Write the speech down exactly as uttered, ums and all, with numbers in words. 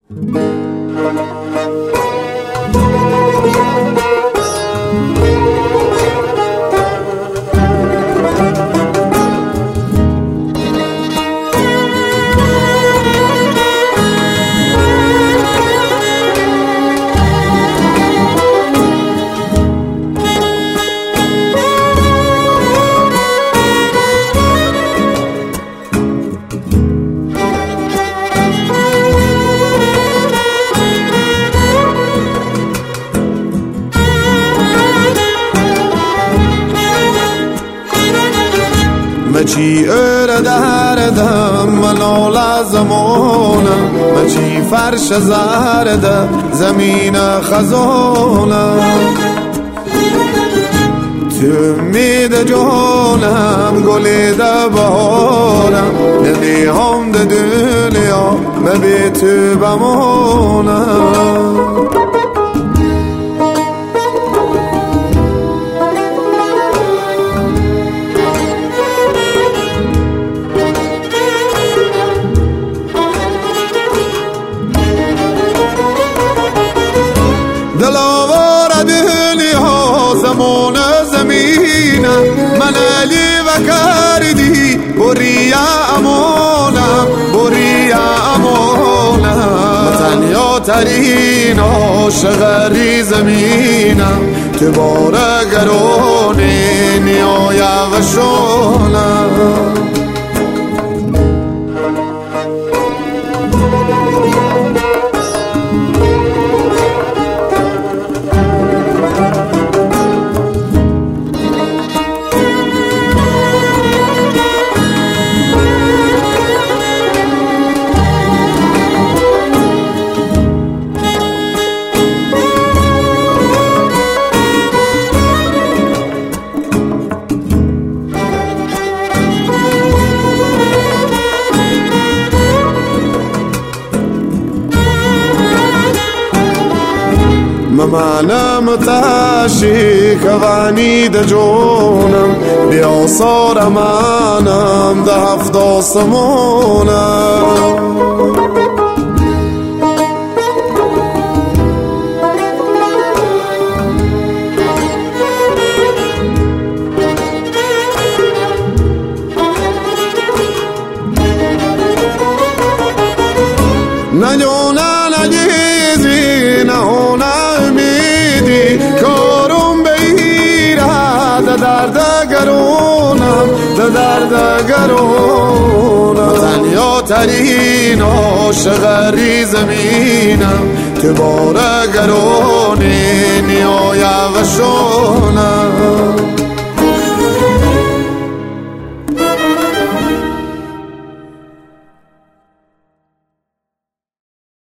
مچی اره دردم منو لازمونم مچی فرش زرده زمین خزونم تو میده جونم گلی ده بارم نمی هم ده دنیا مبی تو بمونم دلاور دنیا زمان زمینه من علی و کردی بری امانم بری امانم تنیا ترین عاشق زمینم تو باره گرونی نیای و شونم ممانم تاشی کوانی ده جونم بیا سار منم ده هفت آسمونم نجونا نجیزی نهونا امیدی کارم بیره ده درد گرونم ده درد گرونم تنیا ترین عاشق زمینم تو باره گرونی نیای و شونم